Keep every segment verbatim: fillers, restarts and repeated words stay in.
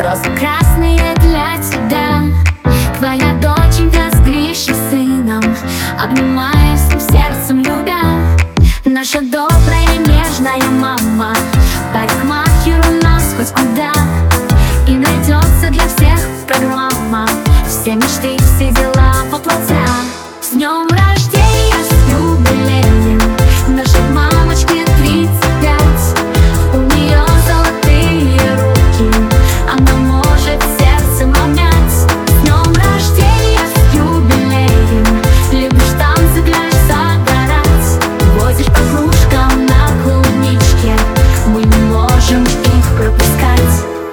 Розы красные для тебя, твоя доченька с Гришей сыном, обнимаясь всем сердцем любя. Наша добрая и нежная мама парикмахер у нас хоть куда, и найдется для всех программа, все мечты, все дела воплотя. С днем рождения, с юбилеем нашей мамочке тридцать пять. У нее золотые руки, она может сердцем обнять. С днем рождения, с юбилеем, любишь танцы, пляж, загорать, возишь по кружкам на клубничке, мы не можем их пропускать.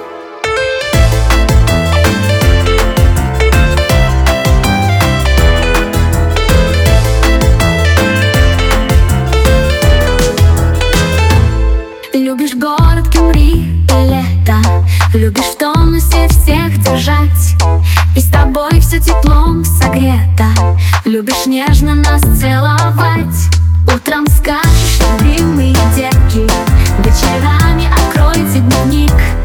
Любишь город Гюмри и лето, любишь в тонусе всех держать, и с тобой все теплом согрето, любишь нежно нас целовать. Утром скажешь любимые детки, вечерами откройте дневник,